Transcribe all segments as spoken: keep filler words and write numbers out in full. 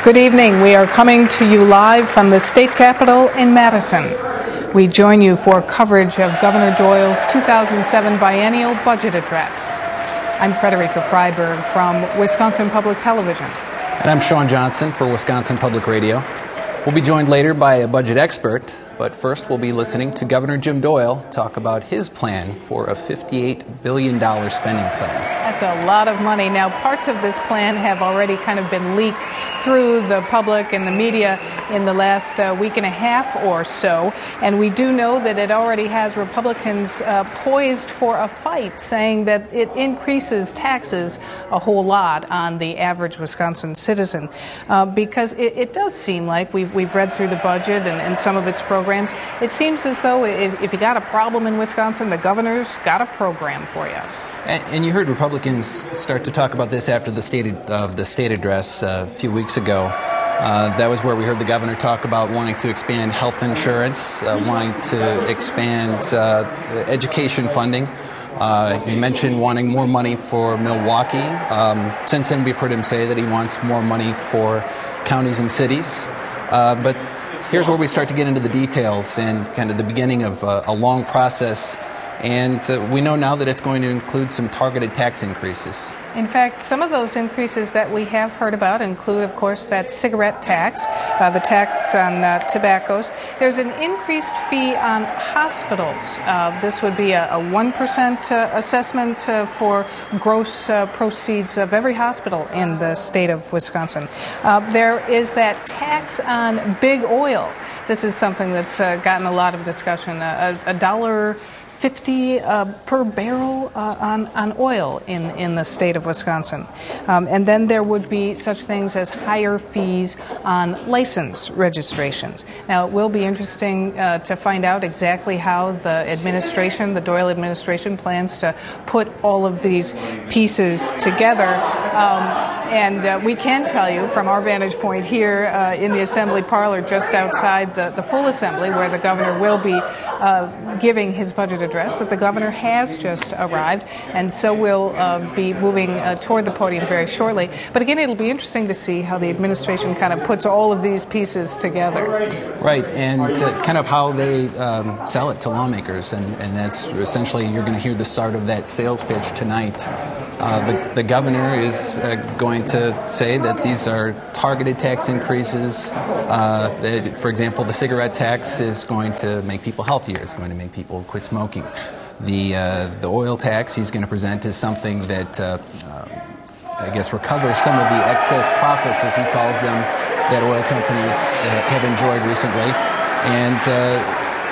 Good evening. We are coming to you live from the state capitol in Madison. We join you for coverage of Governor Doyle's two thousand seven biennial budget address. I'm Frederica Freiberg from Wisconsin Public Television. And I'm Sean Johnson for Wisconsin Public Radio. We'll be joined later by a budget expert, but first we'll be listening to Governor Jim Doyle talk about his plan for a fifty-eight billion dollars spending plan. That's a lot of money. Now, parts of this plan have already kind of been leaked through the public and the media in the last uh, week and a half or so, and we do know that it already has Republicans uh, poised for a fight, saying that it increases taxes a whole lot on the average Wisconsin citizen, uh, because it, it does seem like we've, we've read through the budget and, and some of its programs. It seems as though if, if you got a problem in Wisconsin, the governor's got a program for you. And, and you heard Republicans start to talk about this after the state of uh, the state address uh, a few weeks ago. Uh, that was where we heard the governor talk about wanting to expand health insurance, uh, wanting to expand uh, education funding. Uh, he mentioned wanting more money for Milwaukee. Um, since then, we've heard him say that he wants more money for counties and cities. Uh, but here's where we start to get into the details and kind of the beginning of uh, a long process. And uh, we know now that it's going to include some targeted tax increases. In fact, some of those increases that we have heard about include, of course, that cigarette tax, uh, the tax on uh, tobaccos. There's an increased fee on hospitals. Uh, this would be a, a one percent uh, assessment uh, for gross uh, proceeds of every hospital in the state of Wisconsin. Uh, there is that tax on big oil. This is something that's uh, gotten a lot of discussion. Uh, a, a dollar fifty uh, per barrel uh, on, on oil in, in the state of Wisconsin. Um, and then there would be such things as higher fees on license registrations. Now, it will be interesting uh, to find out exactly how the administration, the Doyle administration, plans to put all of these pieces together. Um, and uh, we can tell you from our vantage point here uh, in the Assembly parlor just outside the, the full Assembly, where the governor will be uh, giving his budget address, that the governor has just arrived, and so we'll uh, be moving uh, toward the podium very shortly. But again, it'll be interesting to see how the administration kind of puts all of these pieces together. Right, and uh, kind of how they um, sell it to lawmakers, and, and that's essentially, you're going to hear the start of that sales pitch tonight. Uh, the, the governor is uh, going to say that these are targeted tax increases. Uh, that, for example, the cigarette tax is going to make people healthier. It's going to make people quit smoking. The uh, the oil tax he's going to present is something that uh, uh, I guess recovers some of the excess profits, as he calls them, that oil companies uh, have enjoyed recently. And uh,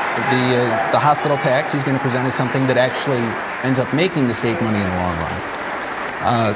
the uh, the hospital tax he's going to present is something that actually ends up making the state money in the long run. Uh,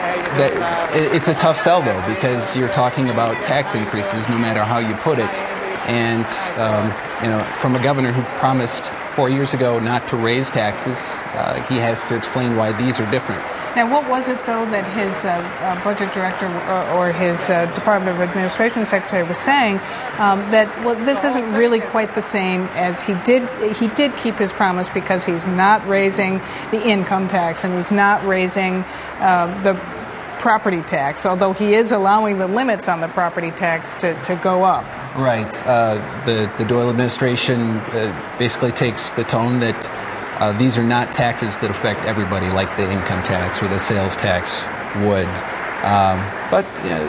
that, it's a tough sell, though, because you're talking about tax increases no matter how you put it. And, um, you know, from a governor who promised four years ago not to raise taxes, uh, he has to explain why these are different. Now, what was it, though, that his uh, uh, budget director or, or his uh, Department of Administration secretary was saying, um, that, well, this isn't really quite the same as he did. He did keep his promise because he's not raising the income tax and he's not raising uh, the property tax, although he is allowing the limits on the property tax to, to go up. Right. Uh, the, the Doyle administration uh, basically takes the tone that uh, these are not taxes that affect everybody like the income tax or the sales tax would. Um, but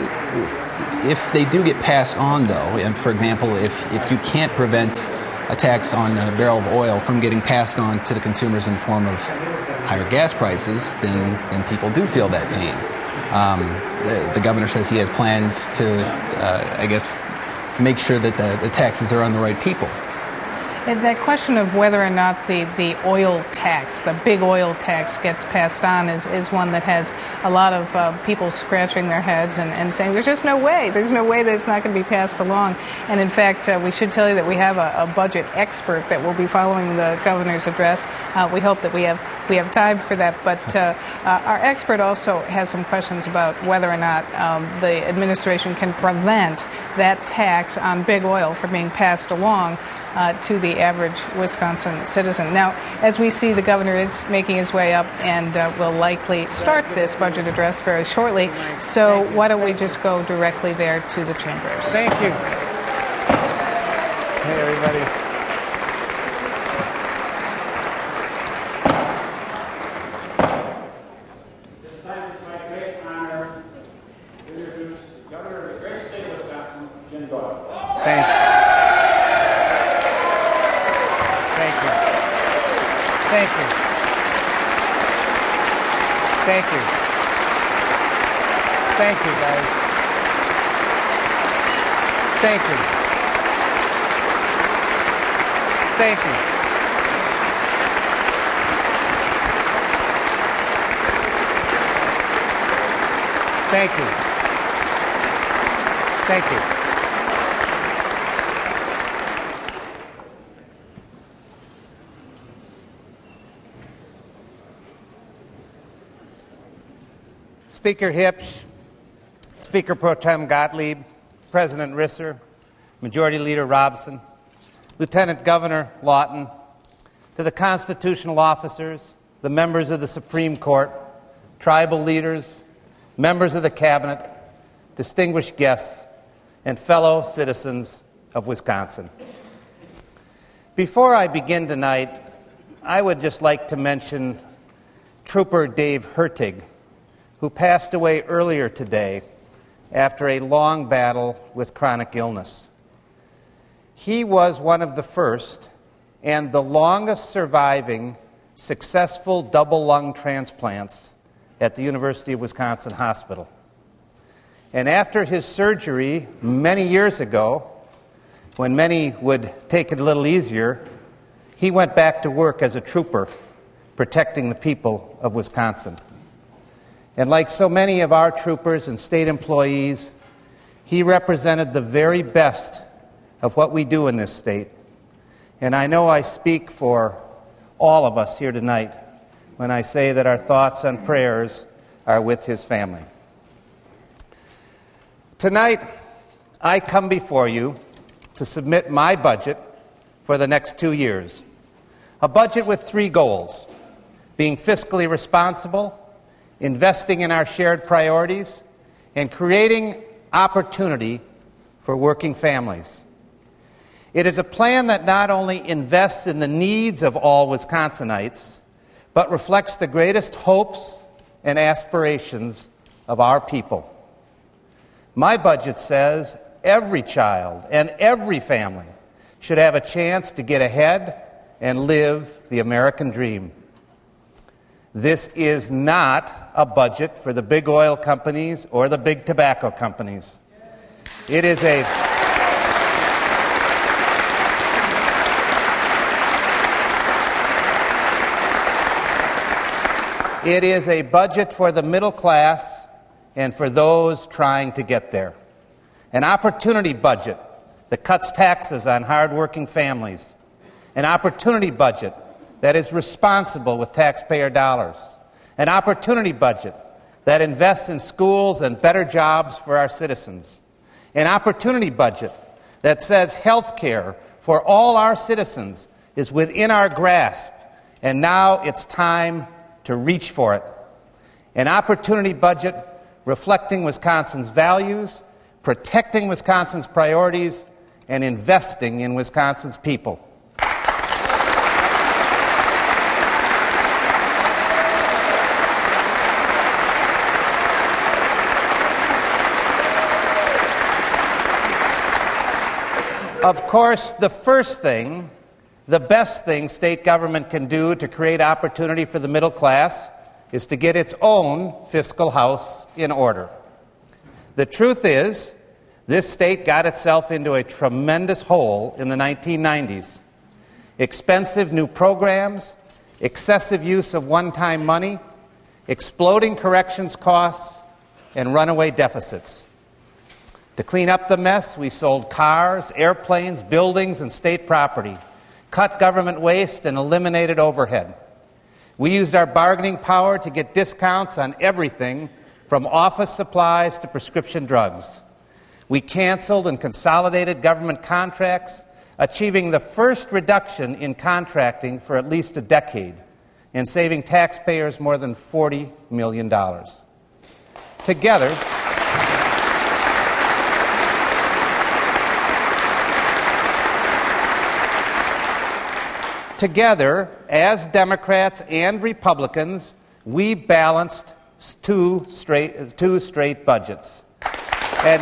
uh, if they do get passed on, though, and for example, if, if you can't prevent a tax on a barrel of oil from getting passed on to the consumers in the form of higher gas prices, then, then people do feel that pain. Um, the, the governor says he has plans to, uh, I guess, make sure that the, the taxes are on the right people. And that question of whether or not the, the oil tax, the big oil tax, gets passed on is, is one that has a lot of uh, people scratching their heads and, and saying there's just no way. There's no way that it's not going to be passed along. And in fact, uh, we should tell you that we have a, a budget expert that will be following the governor's address. Uh, we hope that we have we have time for that. But uh, uh, our expert also has some questions about whether or not um, the administration can prevent that tax on big oil from being passed along uh, to the average Wisconsin citizen. Now, as we see, the governor is making his way up and uh, will likely start this budget address very shortly. So why don't we just go directly there to the chambers? Thank you. Hey, everybody. Thank you. Thank you. Thank you. Thank you. Thank you, guys. Thank you. Thank you. Thank you. Thank you. Speaker Hipsch, Speaker Pro Tem Gottlieb, President Risser, Majority Leader Robson, Lieutenant Governor Lawton, to the constitutional officers, the members of the Supreme Court, tribal leaders, members of the Cabinet, distinguished guests, and fellow citizens of Wisconsin. Before I begin tonight, I would just like to mention Trooper Dave Hertig, who passed away earlier today after a long battle with chronic illness. He was one of the first and the longest surviving successful double lung transplants at the University of Wisconsin Hospital. And after his surgery many years ago, when many would take it a little easier, he went back to work as a trooper, protecting the people of Wisconsin. And like so many of our troopers and state employees, he represented the very best of what we do in this state. And I know I speak for all of us here tonight when I say that our thoughts and prayers are with his family. Tonight, I come before you to submit my budget for the next two years. A budget with three goals: being fiscally responsible, investing in our shared priorities, and creating opportunity for working families. It is a plan that not only invests in the needs of all Wisconsinites, but reflects the greatest hopes and aspirations of our people. My budget says every child and every family should have a chance to get ahead and live the American dream. This is not a budget for the big oil companies or the big tobacco companies. It is a It is a budget for the middle class and for those trying to get there. An opportunity budget that cuts taxes on hardworking families. An opportunity budget that is responsible with taxpayer dollars. An opportunity budget that invests in schools and better jobs for our citizens. An opportunity budget that says health care for all our citizens is within our grasp, and now it's time to reach for it. An opportunity budget reflecting Wisconsin's values, protecting Wisconsin's priorities, and investing in Wisconsin's people. Of course, the first thing, the best thing state government can do to create opportunity for the middle class is to get its own fiscal house in order. The truth is, this state got itself into a tremendous hole in the nineteen nineties. Expensive new programs, excessive use of one-time money, exploding corrections costs, and runaway deficits. To clean up the mess, we sold cars, airplanes, buildings, and state property, cut government waste, and eliminated overhead. We used our bargaining power to get discounts on everything from office supplies to prescription drugs. We canceled and consolidated government contracts, achieving the first reduction in contracting for at least a decade, and saving taxpayers more than forty million dollars. Together, Together, as Democrats and Republicans, we balanced two straight, two straight budgets. And,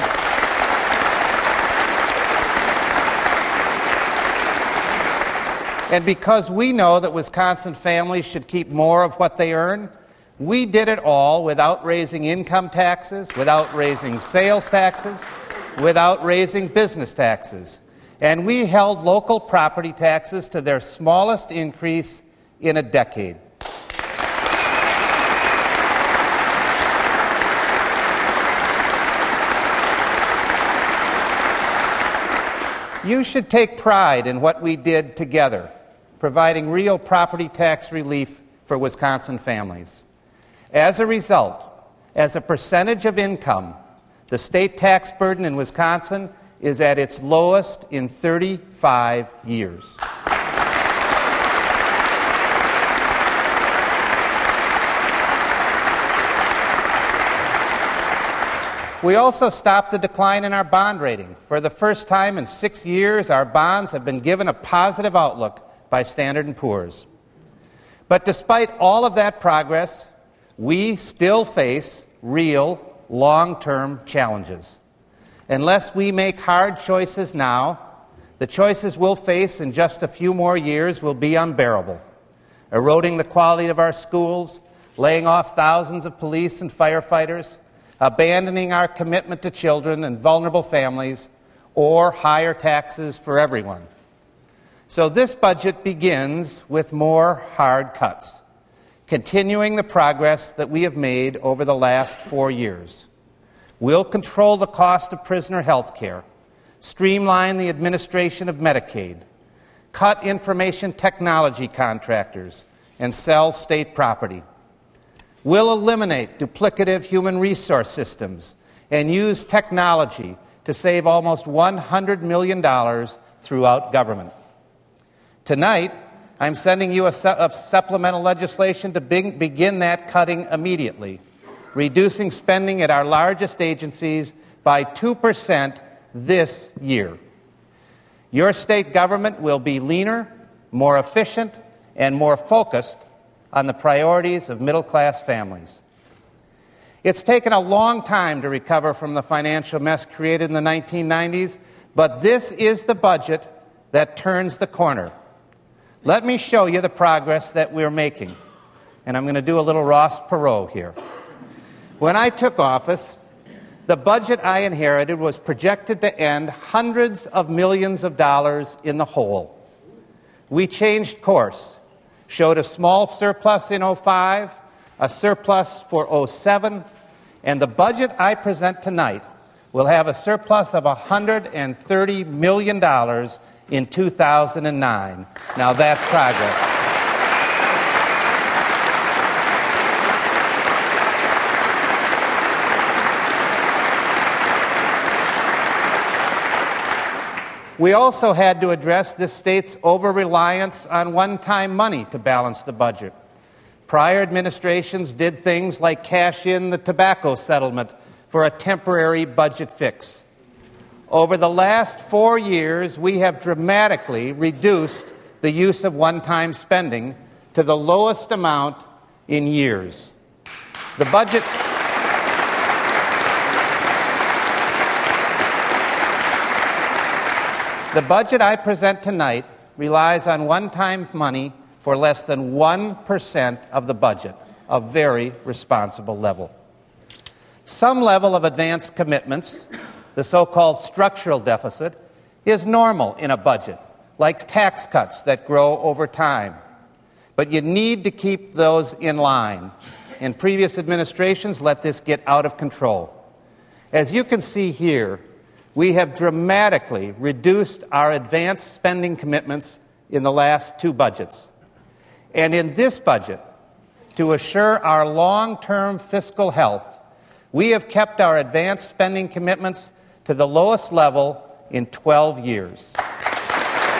and because we know that Wisconsin families should keep more of what they earn, we did it all without raising income taxes, without raising sales taxes, without raising business taxes. And we held local property taxes to their smallest increase in a decade. You should take pride in what we did together, providing real property tax relief for Wisconsin families. As a result, as a percentage of income, the state tax burden in Wisconsin is at its lowest in thirty-five years. We also stopped the decline in our bond rating. For the first time in six years, our bonds have been given a positive outlook by Standard and Poor's. But despite all of that progress, we still face real, long-term challenges. Unless we make hard choices now, the choices we'll face in just a few more years will be unbearable. Eroding the quality of our schools, laying off thousands of police and firefighters, abandoning our commitment to children and vulnerable families, or higher taxes for everyone. So this budget begins with more hard cuts, continuing the progress that we have made over the last four years. We'll control the cost of prisoner health care, streamline the administration of Medicaid, cut information technology contractors, and sell state property. We'll eliminate duplicative human resource systems and use technology to save almost one hundred million dollars throughout government. Tonight, I'm sending you a, su- a supplemental legislation to be- begin that cutting immediately, reducing spending at our largest agencies by two percent this year. Your state government will be leaner, more efficient, and more focused on the priorities of middle-class families. It's taken a long time to recover from the financial mess created in the nineteen nineties, but this is the budget that turns the corner. Let me show you the progress that we're making. And I'm going to do a little Ross Perot here. When I took office, the budget I inherited was projected to end hundreds of millions of dollars in the hole. We changed course, showed a small surplus in oh five, a surplus for oh seven, and the budget I present tonight will have a surplus of one hundred thirty million dollars in two thousand nine. Now that's progress. We also had to address this state's over-reliance on one-time money to balance the budget. Prior administrations did things like cash in the tobacco settlement for a temporary budget fix. Over the last four years, we have dramatically reduced the use of one-time spending to the lowest amount in years. The budget... The budget I present tonight relies on one-time money for less than one percent of the budget, a very responsible level. Some level of advanced commitments, the so-called structural deficit, is normal in a budget, like tax cuts that grow over time. But you need to keep those in line. And previous administrations let this get out of control. As you can see here, we have dramatically reduced our advanced spending commitments in the last two budgets. And in this budget, to assure our long-term fiscal health, we have kept our advanced spending commitments to the lowest level in twelve years.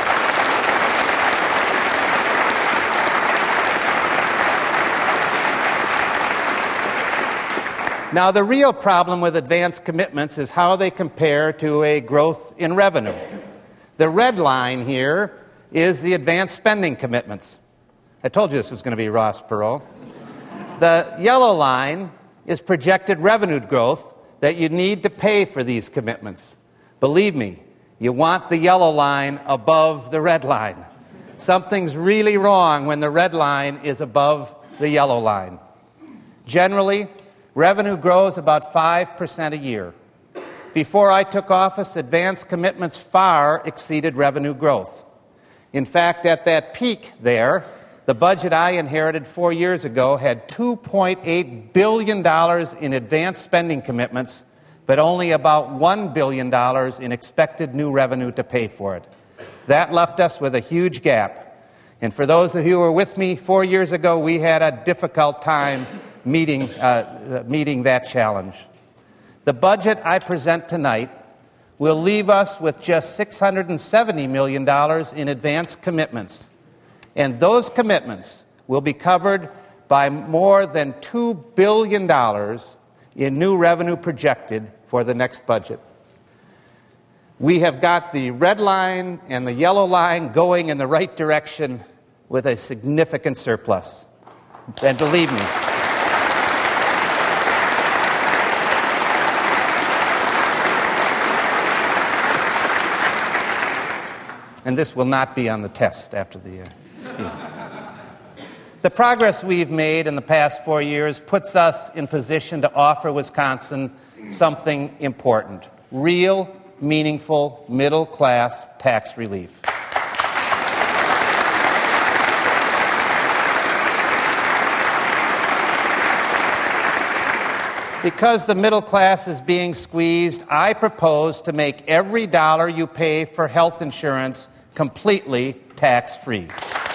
Now, the real problem with advance commitments is how they compare to a growth in revenue. The red line here is the advance spending commitments. I told you this was going to be Ross Perot. The yellow line is projected revenue growth that you need to pay for these commitments. Believe me, you want the yellow line above the red line. Something's really wrong when the red line is above the yellow line. Generally, revenue grows about five percent a year. Before I took office, advance commitments far exceeded revenue growth. In fact, at that peak there, the budget I inherited four years ago had two point eight billion dollars in advance spending commitments, but only about one billion dollars in expected new revenue to pay for it. That left us with a huge gap. And for those of you who were with me four years ago, we had a difficult time meeting, uh, meeting that challenge. The budget I present tonight will leave us with just six hundred seventy million dollars in advance commitments. And those commitments will be covered by more than two billion dollars in new revenue projected for the next budget. We have got the red line and the yellow line going in the right direction with a significant surplus. And believe me, and this will not be on the test after the uh, speech. The progress we've made in the past four years puts us in position to offer Wisconsin something important: real, meaningful, middle-class tax relief. Because the middle class is being squeezed, I propose to make every dollar you pay for health insurance completely tax-free.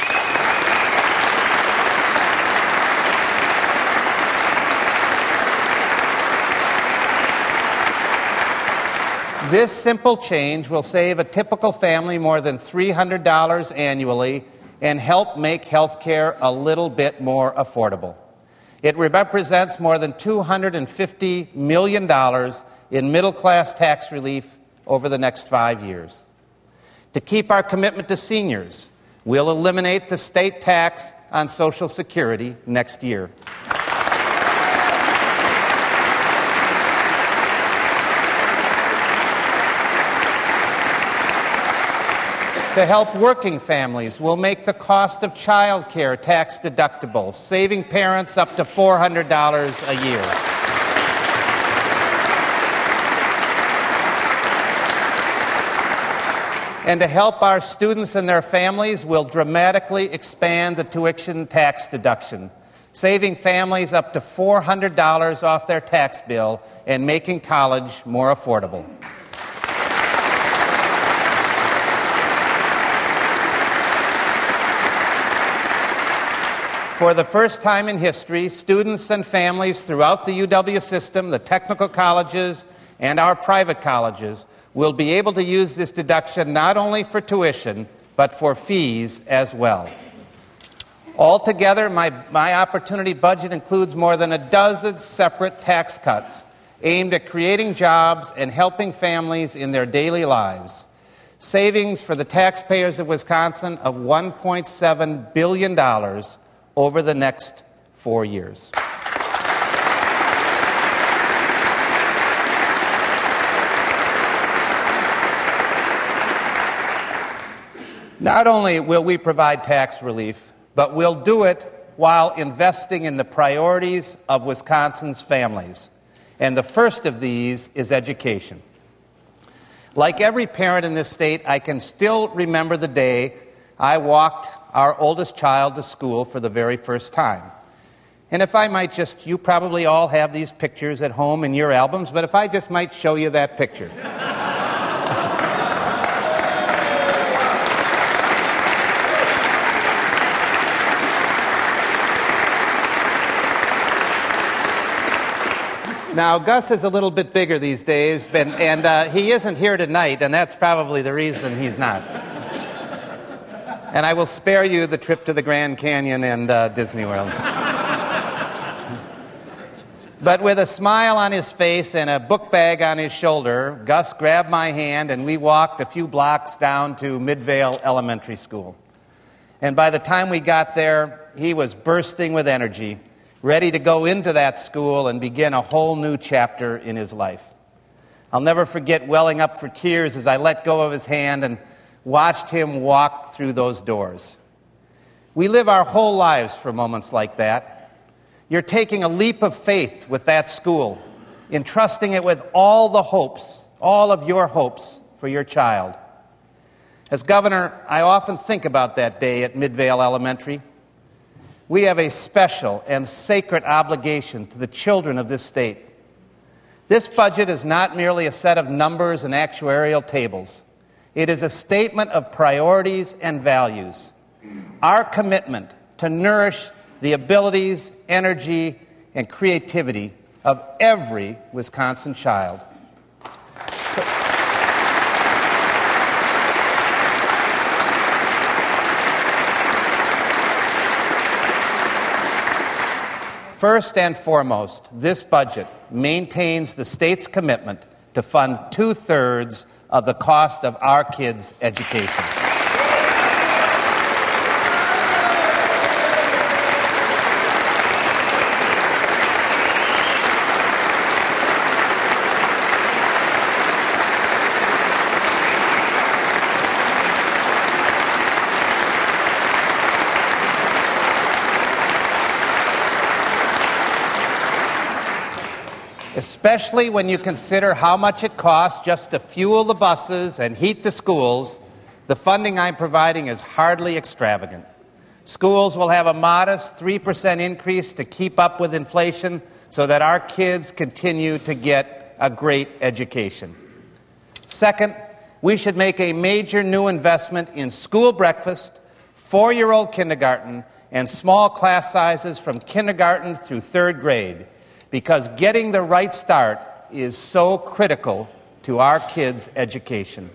This simple change will save a typical family more than three hundred dollars annually and help make health care a little bit more affordable. It represents more than two hundred fifty million dollars in middle-class tax relief over the next five years. To keep our commitment to seniors, we'll eliminate the state tax on Social Security next year. To help working families, we'll make the cost of child care tax deductible, saving parents up to four hundred dollars a year. And to help our students and their families, we'll dramatically expand the tuition tax deduction, saving families up to four hundred dollars off their tax bill and making college more affordable. For the first time in history, students and families throughout the U W system, the technical colleges, and our private colleges will be able to use this deduction not only for tuition, but for fees as well. Altogether, my, my opportunity budget includes more than a dozen separate tax cuts aimed at creating jobs and helping families in their daily lives. Savings for the taxpayers of Wisconsin of one point seven billion dollars over the next four years. Not only will we provide tax relief, but we'll do it while investing in the priorities of Wisconsin's families. And the first of these is education. Like every parent in this state, I can still remember the day I walked our oldest child to school for the very first time. And if I might just, you probably all have these pictures at home in your albums, but if I just might show you that picture. Now, Gus is a little bit bigger these days, and, and uh, he isn't here tonight, and that's probably the reason he's not. And I will spare you the trip to the Grand Canyon and uh, Disney World. But with a smile on his face and a book bag on his shoulder, Gus grabbed my hand and we walked a few blocks down to Midvale Elementary School. And by the time we got there, he was bursting with energy, ready to go into that school and begin a whole new chapter in his life. I'll never forget welling up for tears as I let go of his hand and watched him walk through those doors. We live our whole lives for moments like that. You're taking a leap of faith with that school, entrusting it with all the hopes, all of your hopes for your child. As governor, I often think about that day at Midvale Elementary. We have a special and sacred obligation to the children of this state. This budget is not merely a set of numbers and actuarial tables. It is a statement of priorities and values. Our commitment to nourish the abilities, energy, and creativity of every Wisconsin child. First and foremost, this budget maintains the state's commitment to fund two-thirds of the cost of our kids' education. Especially when you consider how much it costs just to fuel the buses and heat the schools, the funding I'm providing is hardly extravagant. Schools will have a modest three percent increase to keep up with inflation so that our kids continue to get a great education. Second, we should make a major new investment in school breakfast, four-year-old kindergarten, and small class sizes from kindergarten through third grade, because getting the right start is so critical to our kids' education.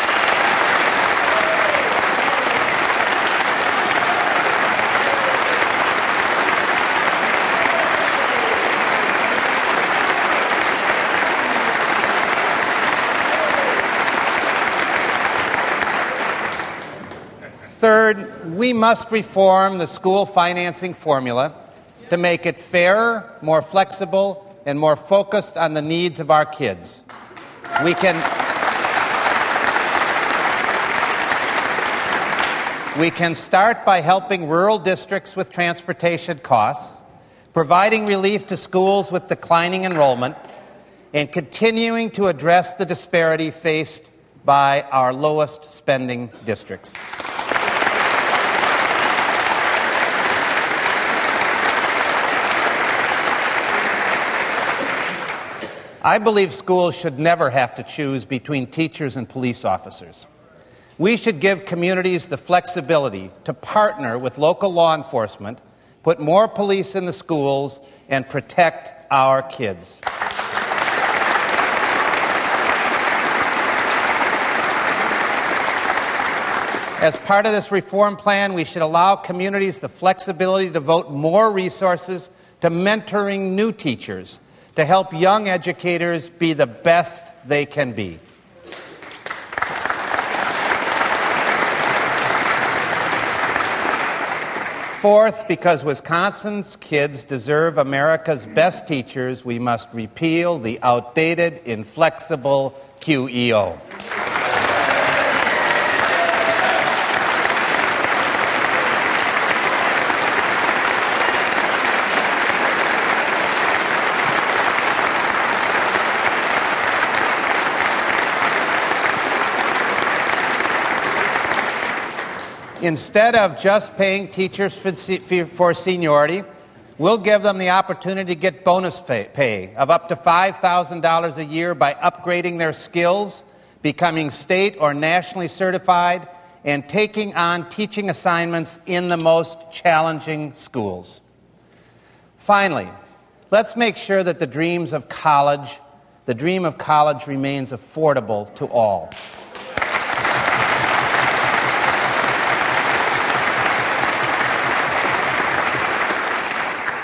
Third, we must reform the school financing formula to make it fairer, more flexible, and more focused on the needs of our kids. We can, we can start by helping rural districts with transportation costs, providing relief to schools with declining enrollment, and continuing to address the disparity faced by our lowest spending districts. I believe schools should never have to choose between teachers and police officers. We should give communities the flexibility to partner with local law enforcement, put more police in the schools, and protect our kids. As part of this reform plan, we should allow communities the flexibility to devote more resources to mentoring new teachers, to help young educators be the best they can be. Fourth, because Wisconsin's kids deserve America's best teachers, we must repeal the outdated, inflexible Q E O. Instead of just paying teachers for seniority, we'll give them the opportunity to get bonus pay of up to five thousand dollars a year by upgrading their skills, becoming state or nationally certified, and taking on teaching assignments in the most challenging schools. Finally, let's make sure that the dreams of college, the dream of college remains affordable to all.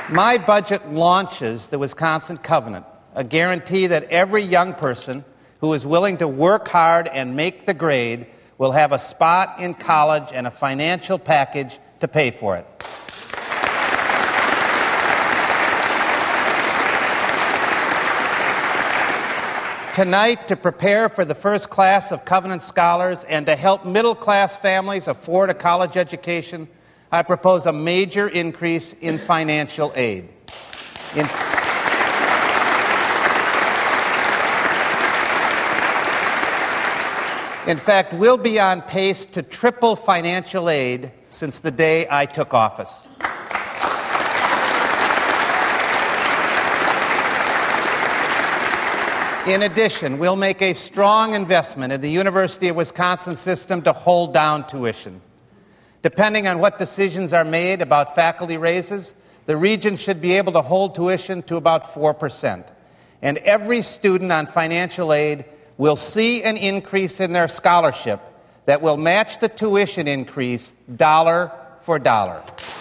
My budget launches the Wisconsin Covenant, a guarantee that every young person who is willing to work hard and make the grade will have a spot in college and a financial package to pay for it. Tonight, to prepare for the first class of Covenant Scholars and to help middle-class families afford a college education, I propose a major increase in financial aid. In, in fact, we'll be on pace to triple financial aid since the day I took office. In addition, we'll make a strong investment in the University of Wisconsin system to hold down tuition. Depending on what decisions are made about faculty raises, the region should be able to hold tuition to about four percent. And every student on financial aid will see an increase in their scholarship that will match the tuition increase dollar for dollar.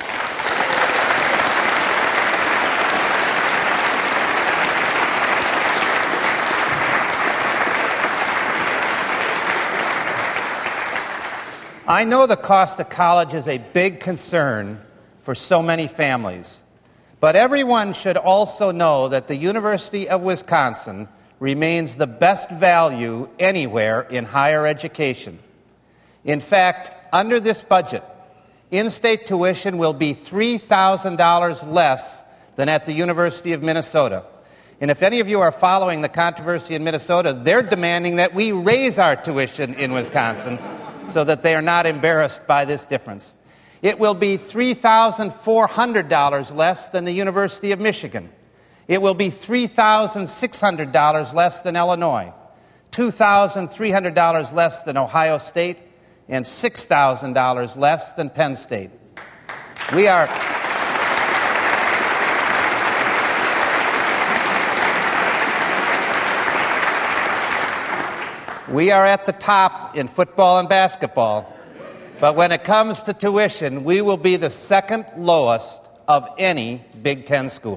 I know the cost of college is a big concern for so many families, but everyone should also know that the University of Wisconsin remains the best value anywhere in higher education. In fact, under this budget, in-state tuition will be three thousand dollars less than at the University of Minnesota. And if any of you are following the controversy in Minnesota, they're demanding that we raise our tuition in Wisconsin so that they are not embarrassed by this difference. It will be three thousand four hundred dollars less than the University of Michigan. It will be three thousand six hundred dollars less than Illinois, two thousand three hundred dollars less than Ohio State, and six thousand dollars less than Penn State. We are... We are at the top in football and basketball, but when it comes to tuition, we will be the second lowest of any Big Ten school.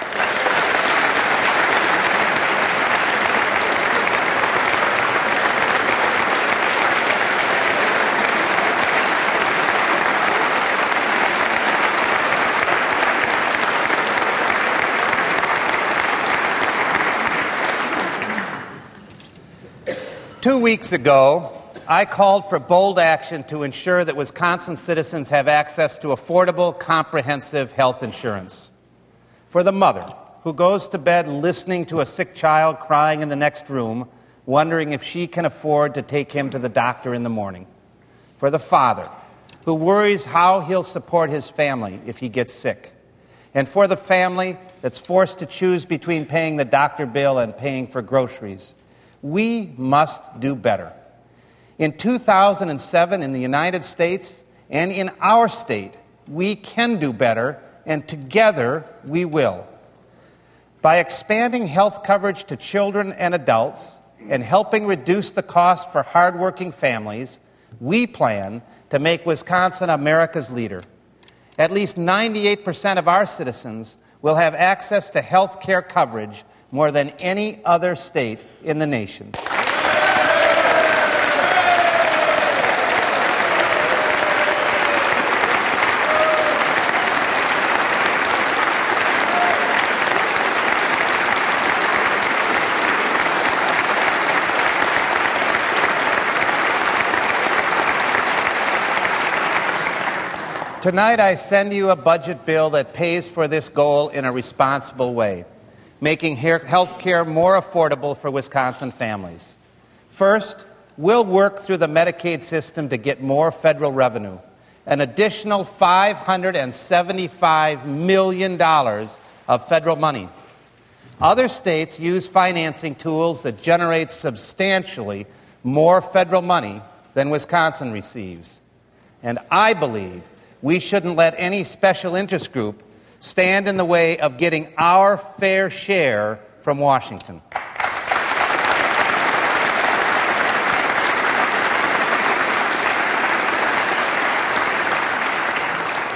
Two weeks ago, I called for bold action to ensure that Wisconsin citizens have access to affordable, comprehensive health insurance. For the mother who goes to bed listening to a sick child crying in the next room, wondering if she can afford to take him to the doctor in the morning. For the father who worries how he'll support his family if he gets sick. And for the family that's forced to choose between paying the doctor bill and paying for groceries. We must do better. In two thousand seven, in the United States and in our state, we can do better, and together we will. By expanding health coverage to children and adults and helping reduce the cost for hardworking families, we plan to make Wisconsin America's leader. At least ninety-eight percent of our citizens will have access to health care coverage more than any other state in the nation. Tonight, I send you a budget bill that pays for this goal in a responsible way, making health care more affordable for Wisconsin families. First, we'll work through the Medicaid system to get more federal revenue, an additional five hundred seventy-five million dollars of federal money. Other states use financing tools that generate substantially more federal money than Wisconsin receives. And I believe we shouldn't let any special interest group stand in the way of getting our fair share from Washington.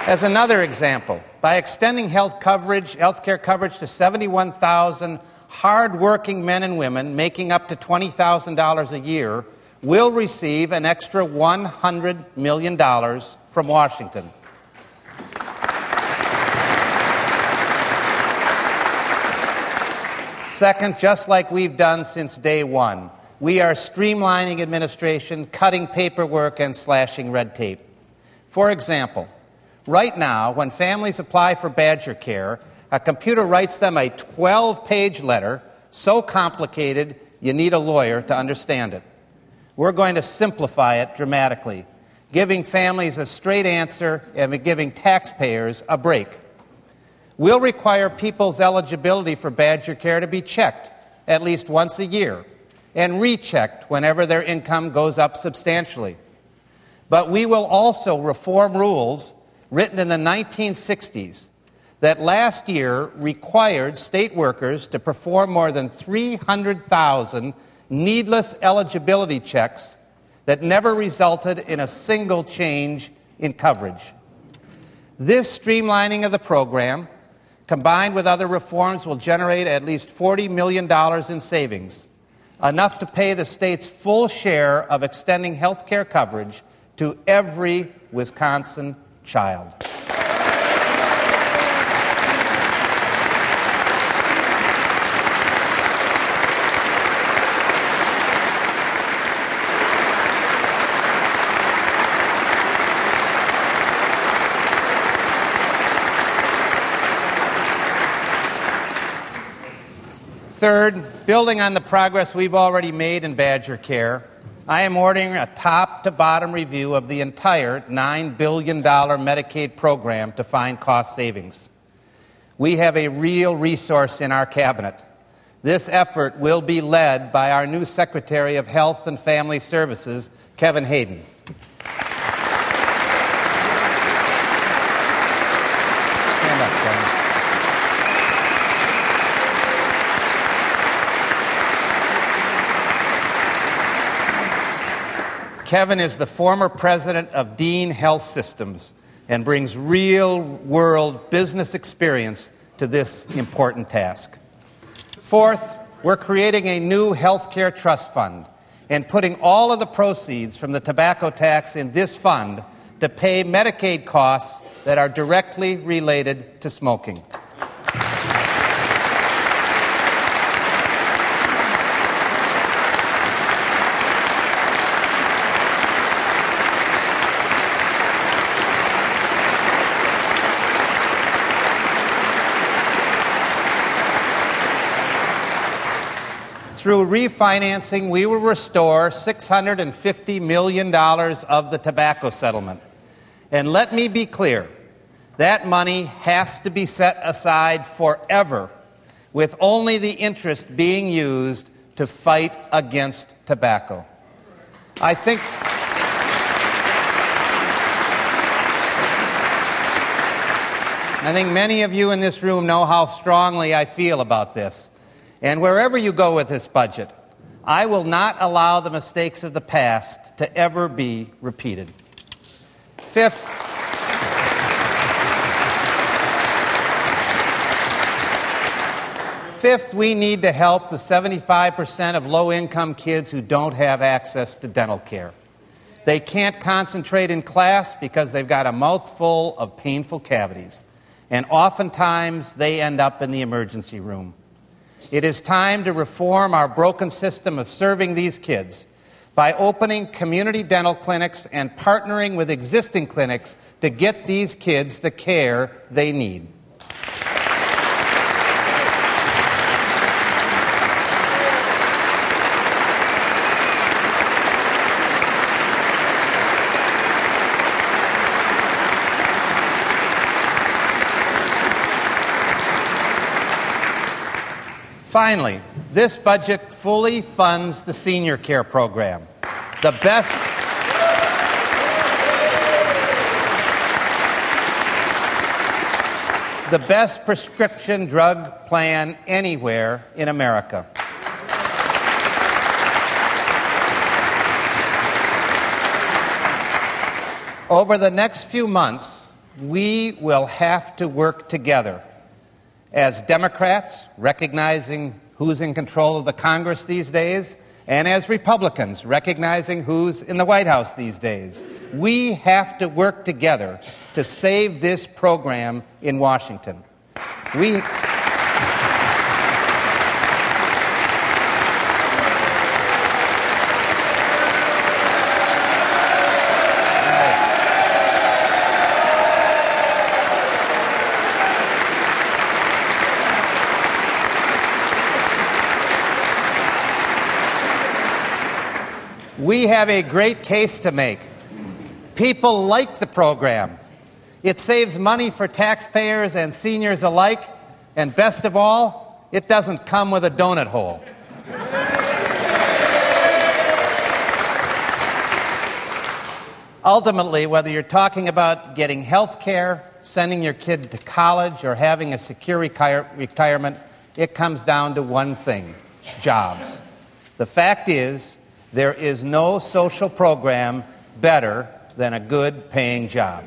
As another example, by extending health coverage, health care coverage to seventy-one thousand hard-working men and women making up to twenty thousand dollars a year will receive an extra one hundred million dollars from Washington. Second, just like we've done since day one, we are streamlining administration, cutting paperwork, and slashing red tape. For example, right now, when families apply for Badger Care, a computer writes them a twelve-page letter so complicated you need a lawyer to understand it. We're going to simplify it dramatically, giving families a straight answer and giving taxpayers a break. We'll require people's eligibility for Badger Care to be checked at least once a year and rechecked whenever their income goes up substantially. But we will also reform rules written in the nineteen sixties that last year required state workers to perform more than three hundred thousand needless eligibility checks that never resulted in a single change in coverage. This streamlining of the program, combined with other reforms, will generate at least forty million dollars in savings, enough to pay the state's full share of extending health care coverage to every Wisconsin child. Third, building on the progress we've already made in Badger Care, I am ordering a top-to-bottom review of the entire nine billion dollars Medicaid program to find cost savings. We have a real resource in our cabinet. This effort will be led by our new Secretary of Health and Family Services, Kevin Hayden. Stand up, Kevin. Kevin is the former president of Dean Health Systems and brings real-world business experience to this important task. Fourth, we're creating a new health care trust fund and putting all of the proceeds from the tobacco tax in this fund to pay Medicaid costs that are directly related to smoking. Through refinancing, we will restore six hundred fifty million dollars of the tobacco settlement. And let me be clear, that money has to be set aside forever, with only the interest being used to fight against tobacco. I think... I think many of you in this room know how strongly I feel about this. And wherever you go with this budget, I will not allow the mistakes of the past to ever be repeated. Fifth, Fifth, we need to help the seventy-five percent of low-income kids who don't have access to dental care. They can't concentrate in class because they've got a mouthful of painful cavities, and oftentimes they end up in the emergency room. It is time to reform our broken system of serving these kids by opening community dental clinics and partnering with existing clinics to get these kids the care they need. Finally, this budget fully funds the senior care program, the best, the best prescription drug plan anywhere in America. Over the next few months, we will have to work together as Democrats, recognizing who's in control of the Congress these days, and as Republicans, recognizing who's in the White House these days. We have to work together to save this program in Washington. We... We have a great case to make. People like the program. It saves money for taxpayers and seniors alike, and best of all, it doesn't come with a donut hole. Ultimately, whether you're talking about getting health care, sending your kid to college, or having a secure retire- retirement, it comes down to one thing: jobs. The fact is, there is no social program better than a good paying job.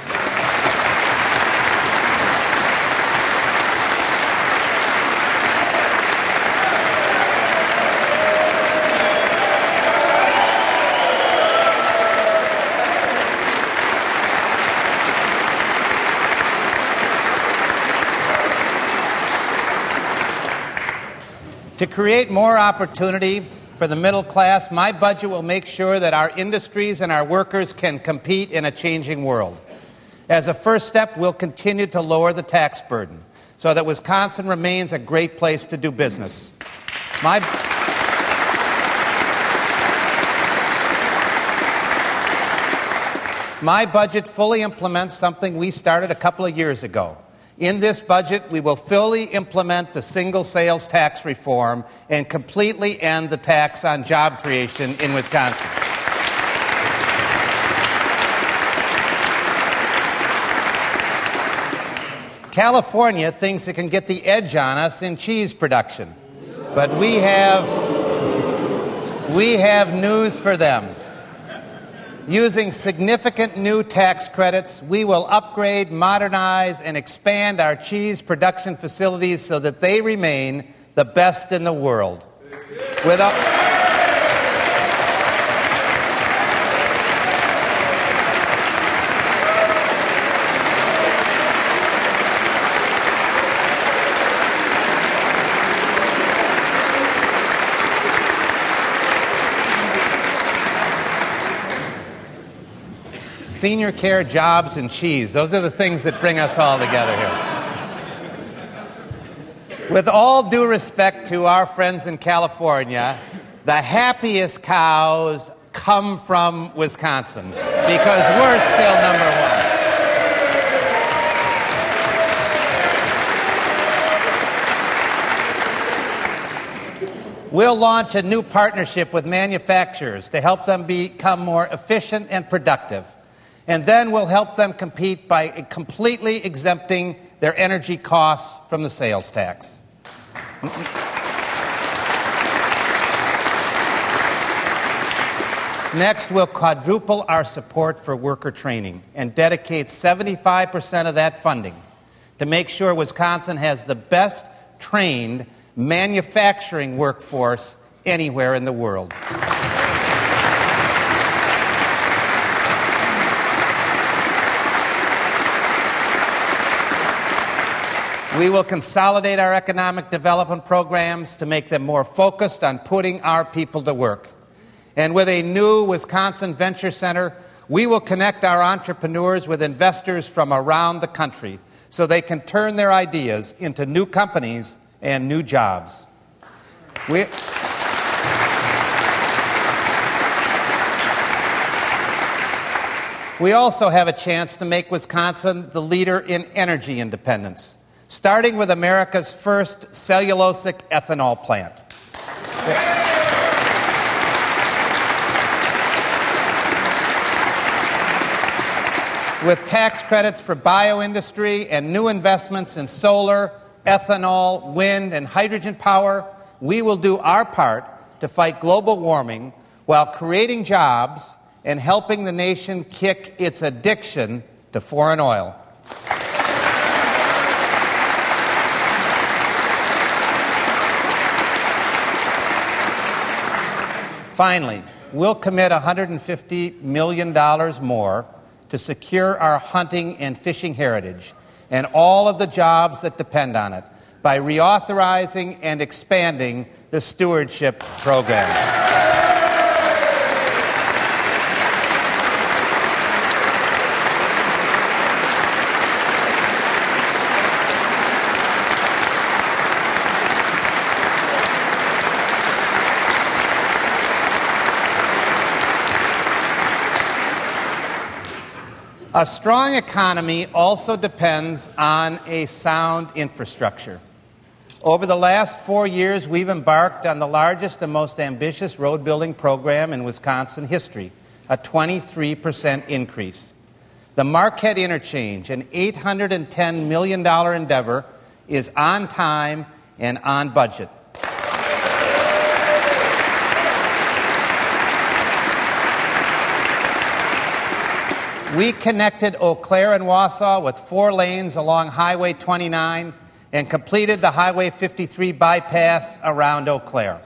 To create more opportunity for the middle class, my budget will make sure that our industries and our workers can compete in a changing world. As a first step, we'll continue to lower the tax burden so that Wisconsin remains a great place to do business. My, my budget fully implements something we started a couple of years ago. In this budget, we will fully implement the single sales tax reform and completely end the tax on job creation in Wisconsin. California thinks it can get the edge on us in cheese production, but we have, we have news for them. Using significant new tax credits, we will upgrade, modernize, and expand our cheese production facilities so that they remain the best in the world. Without... Senior care, jobs, and cheese. Those are the things that bring us all together here. With all due respect to our friends in California, the happiest cows come from Wisconsin because we're still number one. We'll launch a new partnership with manufacturers to help them become more efficient and productive. And then we'll help them compete by completely exempting their energy costs from the sales tax. Next, we'll quadruple our support for worker training and dedicate seventy-five percent of that funding to make sure Wisconsin has the best trained manufacturing workforce anywhere in the world. We will consolidate our economic development programs to make them more focused on putting our people to work. And with a new Wisconsin Venture Center, we will connect our entrepreneurs with investors from around the country so they can turn their ideas into new companies and new jobs. We... We also have a chance to make Wisconsin the leader in energy independence, starting with America's first cellulosic ethanol plant. With tax credits for bioindustry and new investments in solar, ethanol, wind, and hydrogen power, we will do our part to fight global warming while creating jobs and helping the nation kick its addiction to foreign oil. Finally, we'll commit one hundred fifty million dollars more to secure our hunting and fishing heritage and all of the jobs that depend on it by reauthorizing and expanding the stewardship program. A strong economy also depends on a sound infrastructure. Over the last four years, we've embarked on the largest and most ambitious road building program in Wisconsin history, a twenty-three percent increase. The Marquette Interchange, an eight hundred ten million dollars endeavor, is on time and on budget. We connected Eau Claire and Wausau with four lanes along Highway twenty-nine and completed the Highway fifty-three bypass around Eau Claire.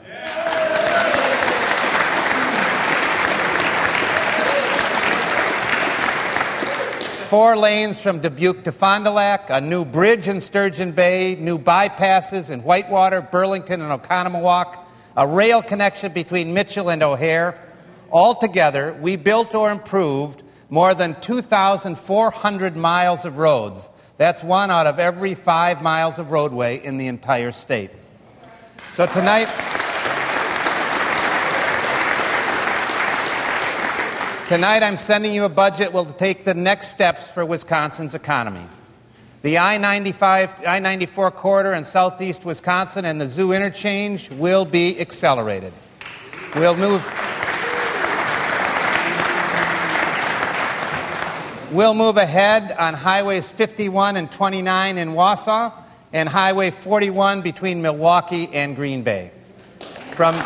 Four lanes from Dubuque to Fond du Lac, a new bridge in Sturgeon Bay, new bypasses in Whitewater, Burlington, and Oconomowoc, a rail connection between Mitchell and O'Hare. Altogether, we built or improved more than two thousand four hundred miles of roads. That's one out of every five miles of roadway in the entire state. So tonight, tonight I'm sending you a budget that will take the next steps for Wisconsin's economy. The I ninety-five, I ninety-four corridor in southeast Wisconsin and the Zoo Interchange will be accelerated. We'll move... We'll move ahead on Highways fifty-one and twenty-nine in Wausau and Highway forty-one between Milwaukee and Green Bay. From,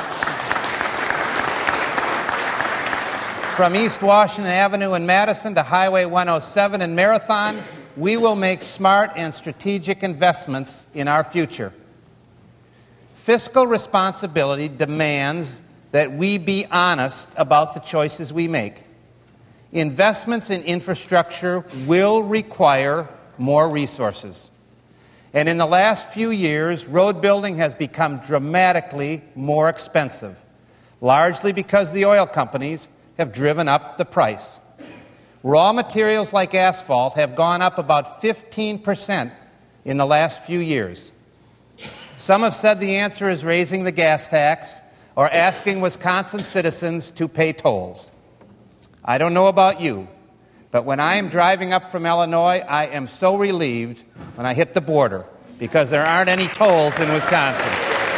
from East Washington Avenue in Madison to Highway one oh seven in Marathon, we will make smart and strategic investments in our future. Fiscal responsibility demands that we be honest about the choices we make. Investments in infrastructure will require more resources. And in the last few years, road building has become dramatically more expensive, largely because the oil companies have driven up the price. Raw materials like asphalt have gone up about fifteen percent in the last few years. Some have said the answer is raising the gas tax or asking Wisconsin citizens to pay tolls. I don't know about you, but when I am driving up from Illinois, I am so relieved when I hit the border because there aren't any tolls in Wisconsin.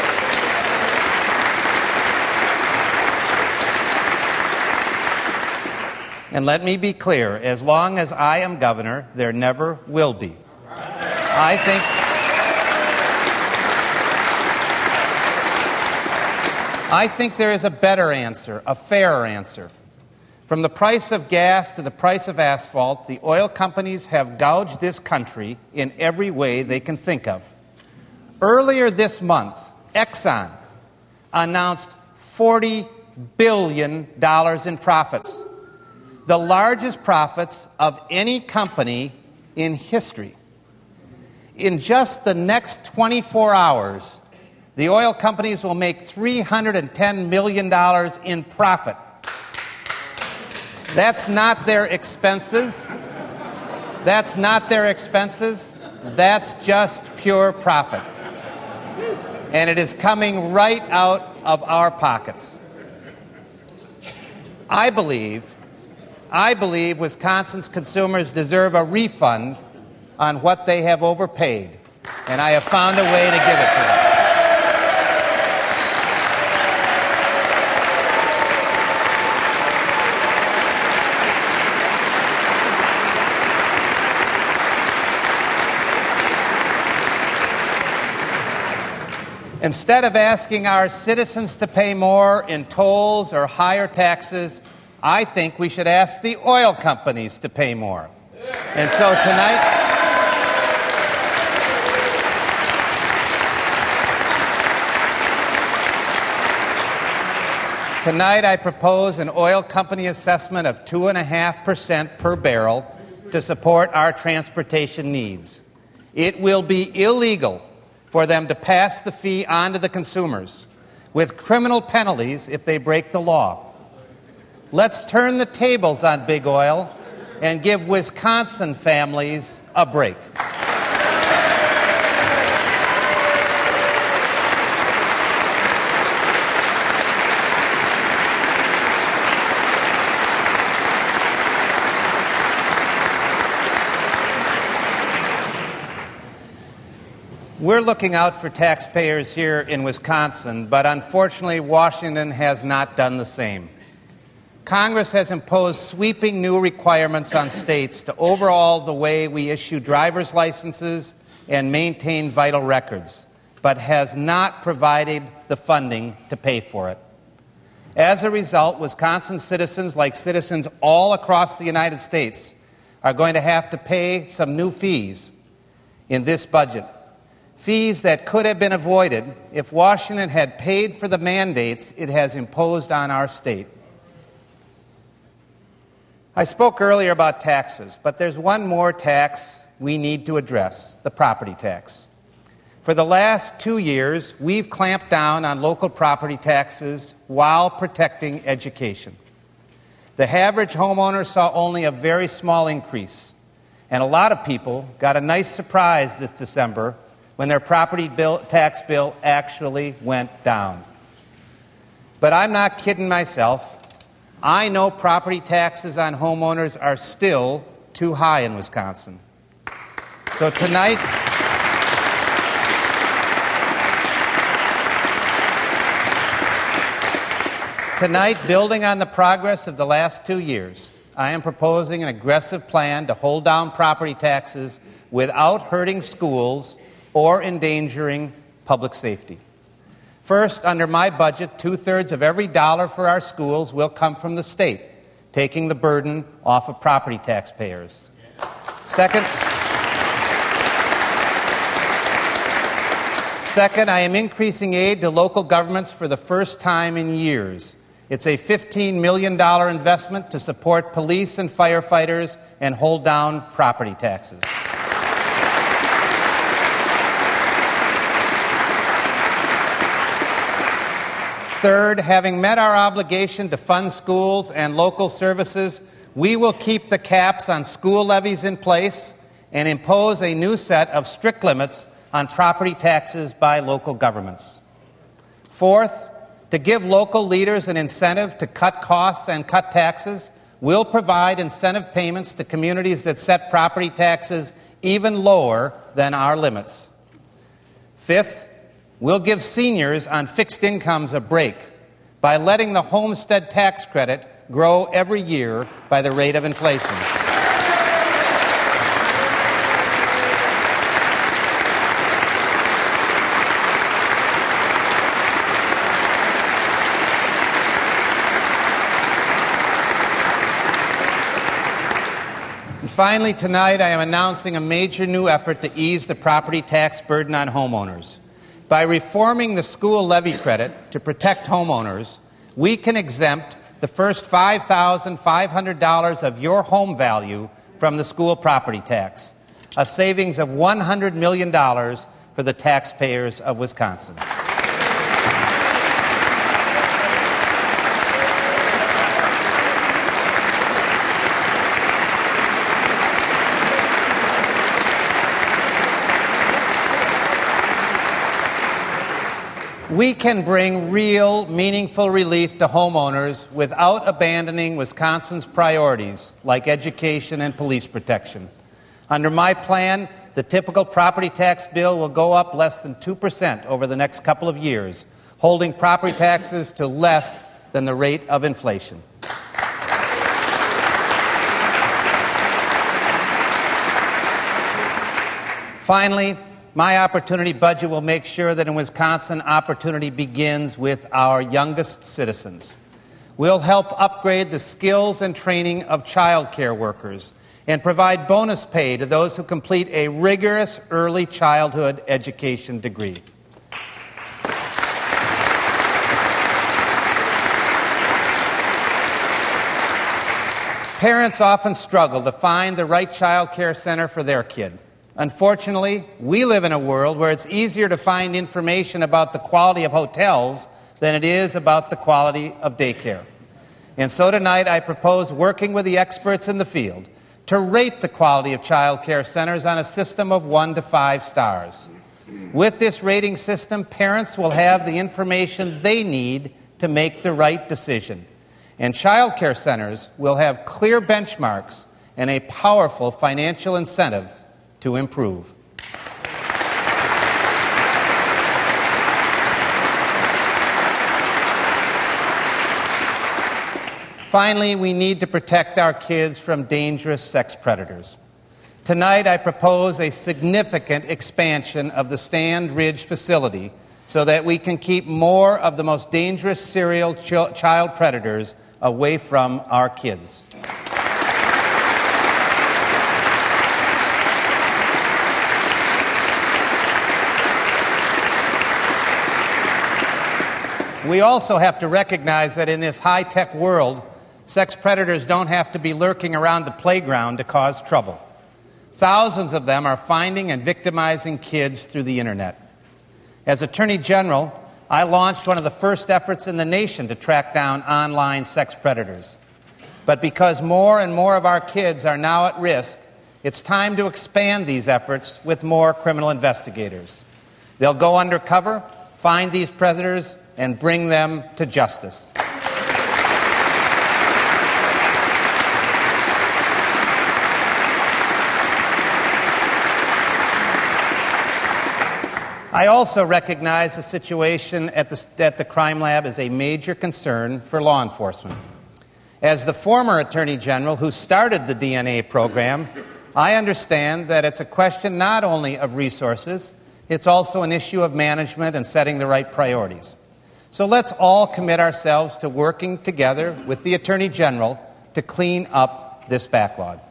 And let me be clear, as long as I am governor, there never will be. I think, I think there is a better answer, a fairer answer. From the price of gas to the price of asphalt, the oil companies have gouged this country in every way they can think of. Earlier this month, Exxon announced forty billion dollars in profits, the largest profits of any company in history. In just the next twenty-four hours, the oil companies will make three hundred ten million dollars in profit. That's not their expenses. That's not their expenses. That's just pure profit. And it is coming right out of our pockets. I believe, I believe Wisconsin's consumers deserve a refund on what they have overpaid. And I have found a way to give it to them. Instead of asking our citizens to pay more in tolls or higher taxes, I think we should ask the oil companies to pay more. And so tonight, Tonight, I propose an oil company assessment of two point five percent per barrel to support our transportation needs. It will be illegal for them to pass the fee on to the consumers, with criminal penalties if they break the law. Let's turn the tables on big oil and give Wisconsin families a break. We're looking out for taxpayers here in Wisconsin, but unfortunately, Washington has not done the same. Congress has imposed sweeping new requirements on states to overhaul the way we issue driver's licenses and maintain vital records, but has not provided the funding to pay for it. As a result, Wisconsin citizens, like citizens all across the United States, are going to have to pay some new fees in this budget. Fees that could have been avoided if Washington had paid for the mandates it has imposed on our state. I spoke earlier about taxes, but there's one more tax we need to address, the property tax. For the last two years, we've clamped down on local property taxes while protecting education. The average homeowner saw only a very small increase, and a lot of people got a nice surprise this December when their property bill, tax bill actually went down. But I'm not kidding myself. I know property taxes on homeowners are still too high in Wisconsin. So tonight, tonight, building on the progress of the last two years, I am proposing an aggressive plan to hold down property taxes without hurting schools or endangering public safety. First, under my budget, two-thirds of every dollar for our schools will come from the state, taking the burden off of property taxpayers. Second, second, I am increasing aid to local governments for the first time in years. It's a fifteen million dollars investment to support police and firefighters and hold down property taxes. Third, having met our obligation to fund schools and local services, we will keep the caps on school levies in place and impose a new set of strict limits on property taxes by local governments. Fourth, to give local leaders an incentive to cut costs and cut taxes, we'll provide incentive payments to communities that set property taxes even lower than our limits. Fifth, we'll give seniors on fixed incomes a break by letting the homestead tax credit grow every year by the rate of inflation. And finally, tonight I am announcing a major new effort to ease the property tax burden on homeowners. By reforming the school levy credit to protect homeowners, we can exempt the first five thousand five hundred dollars of your home value from the school property tax, a savings of one hundred million dollars for the taxpayers of Wisconsin. We can bring real, meaningful relief to homeowners without abandoning Wisconsin's priorities like education and police protection. Under my plan, the typical property tax bill will go up less than two percent over the next couple of years, holding property taxes to less than the rate of inflation. Finally, my opportunity budget will make sure that in Wisconsin, opportunity begins with our youngest citizens. We'll help upgrade the skills and training of child care workers and provide bonus pay to those who complete a rigorous early childhood education degree. Parents often struggle to find the right child care center for their kid. Unfortunately, we live in a world where it's easier to find information about the quality of hotels than it is about the quality of daycare. And so tonight I propose working with the experts in the field to rate the quality of child care centers on a system of one to five stars. With this rating system, parents will have the information they need to make the right decision. And child care centers will have clear benchmarks and a powerful financial incentive to improve. Finally, we need to protect our kids from dangerous sex predators. Tonight, I propose a significant expansion of the Stand Ridge facility so that we can keep more of the most dangerous serial ch- child predators away from our kids. We also have to recognize that in this high-tech world, sex predators don't have to be lurking around the playground to cause trouble. Thousands of them are finding and victimizing kids through the internet. As Attorney General, I launched one of the first efforts in the nation to track down online sex predators. But because more and more of our kids are now at risk, it's time to expand these efforts with more criminal investigators. They'll go undercover, find these predators, and bring them to justice. I also recognize the situation at the, at the crime lab is a major concern for law enforcement. As the former Attorney General who started the D N A program, I understand that it's a question not only of resources, it's also an issue of management and setting the right priorities. So let's all commit ourselves to working together with the Attorney General to clean up this backlog.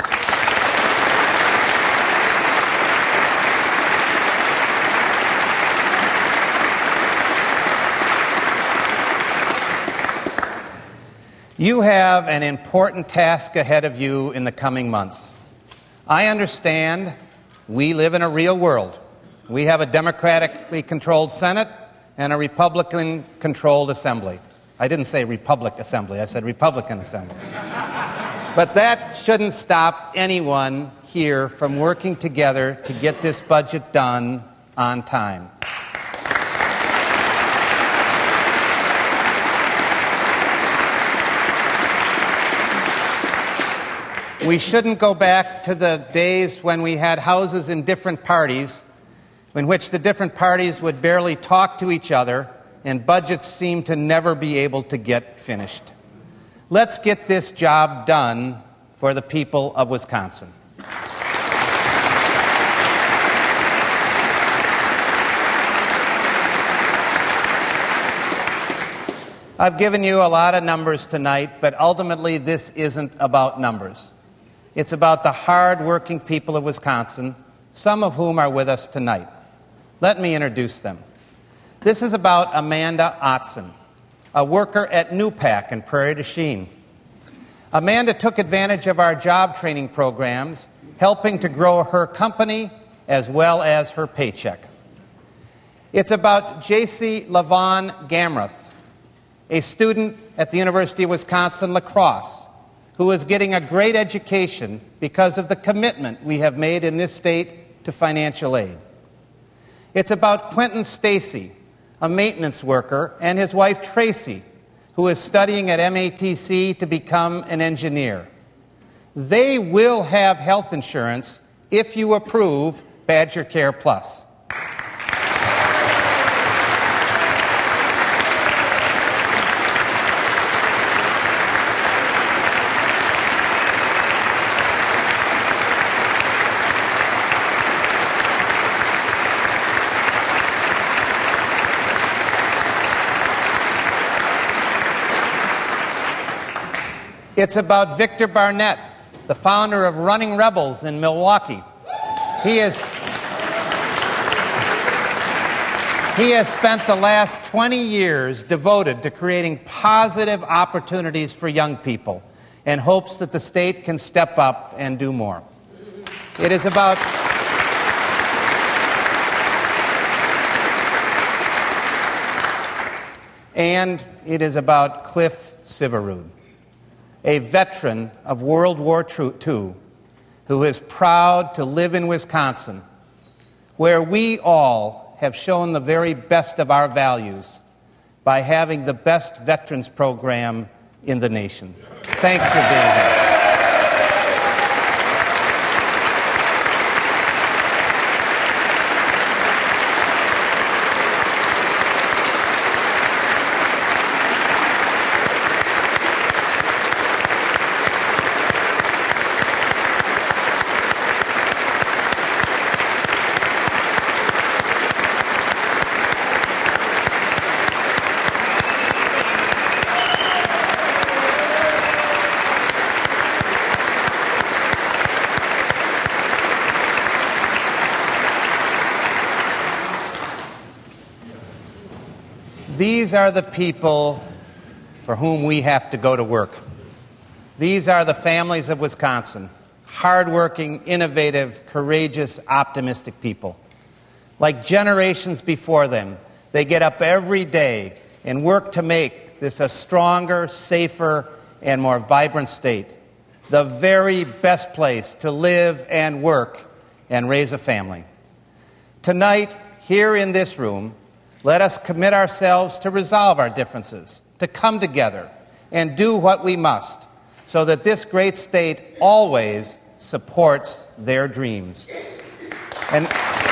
You have an important task ahead of you in the coming months. I understand we live in a real world. We have a democratically controlled Senate and a Republican-controlled Assembly. I didn't say Republic Assembly, I said Republican Assembly. But that shouldn't stop anyone here from working together to get this budget done on time. We shouldn't go back to the days when we had houses in different parties, in which the different parties would barely talk to each other and budgets seemed to never be able to get finished. Let's get this job done for the people of Wisconsin. I've given you a lot of numbers tonight, but ultimately this isn't about numbers. It's about the hard-working people of Wisconsin, some of whom are with us tonight. Let me introduce them. This is about Amanda Otzen, a worker at Newpack in Prairie du Chien. Amanda took advantage of our job training programs, helping to grow her company as well as her paycheck. It's about J C LaVon Gamrath, a student at the University of Wisconsin-La Crosse, who is getting a great education because of the commitment we have made in this state to financial aid. It's about Quentin Stacy, a maintenance worker, and his wife Tracy, who is studying at M A T C to become an engineer. They will have health insurance if you approve Badger Care Plus. It's about Victor Barnett, the founder of Running Rebels in Milwaukee. He is, he has spent the last twenty years devoted to creating positive opportunities for young people. and hopes that the state can step up and do more. It is about and it is about Cliff Syverud, a veteran of World War Two, who is proud to live in Wisconsin, where we all have shown the very best of our values by having the best veterans program in the nation. Thanks for being here. These are the people for whom we have to go to work. These are the families of Wisconsin, hardworking, innovative, courageous, optimistic people. Like generations before them, they get up every day and work to make this a stronger, safer, and more vibrant state, the very best place to live and work and raise a family. Tonight, here in this room, let us commit ourselves to resolve our differences, to come together and do what we must so that this great state always supports their dreams. And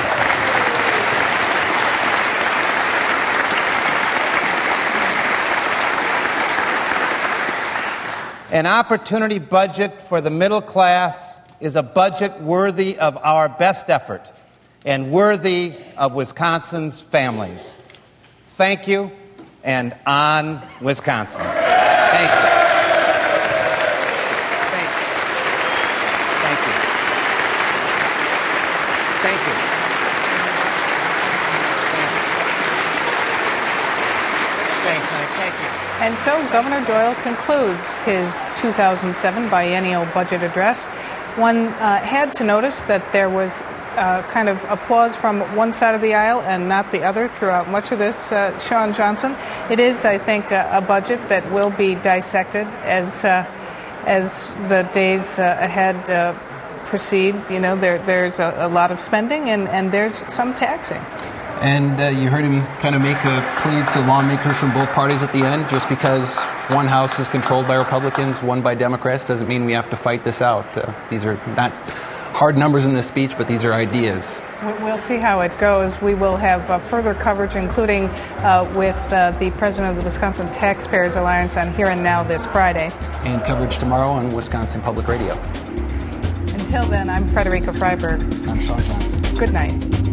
an opportunity budget for the middle class is a budget worthy of our best effort and worthy of Wisconsin's families. Thank you, and on Wisconsin. Thank you. Thank you. Thank you. Thank you. Thank you. Thank you. And so Governor Doyle concludes his two thousand seven biennial budget address. One uh, had to notice that there was uh, kind of applause from one side of the aisle and not the other throughout much of this, uh, Shawn Johnson. It is, I think, a, a budget that will be dissected as uh, as the days uh, ahead uh, proceed. You know, there, there's a, a lot of spending and, and there's some taxing. And uh, you heard him kind of make a plea to lawmakers from both parties at the end. Just because one house is controlled by Republicans, one by Democrats, doesn't mean we have to fight this out. Uh, these are not hard numbers in this speech, but these are ideas. We'll see how it goes. We will have uh, further coverage, including uh, with uh, the president of the Wisconsin Taxpayers Alliance on Here and Now this Friday. And coverage tomorrow on Wisconsin Public Radio. Until then, I'm Frederica Freiberg. I'm Shawn Johnson. Good night.